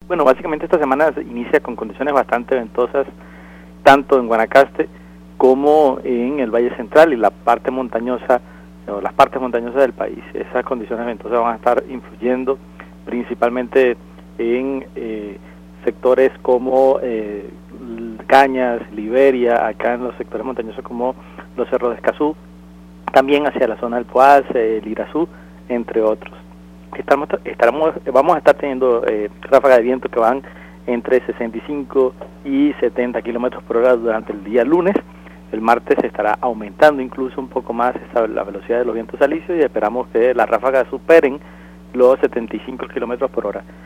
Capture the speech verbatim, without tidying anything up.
Bueno, básicamente esta semana se inicia con condiciones bastante ventosas, tanto en Guanacaste como en el Valle Central y la parte montañosa, o las partes montañosas del país. Esas condiciones ventosas van a estar influyendo principalmente en eh, sectores como eh, Cañas, Liberia, acá en los sectores montañosos como los Cerros de Escazú, también hacia la zona del Poás, eh, el Irazú, entre otros. Estamos, estaremos, vamos a estar teniendo eh, ráfagas de viento que van entre sesenta y cinco y setenta kilómetros por hora durante el día lunes. El martes estará aumentando incluso un poco más esa, la velocidad de los vientos alisios y esperamos que las ráfagas superen los setenta y cinco kilómetros por hora.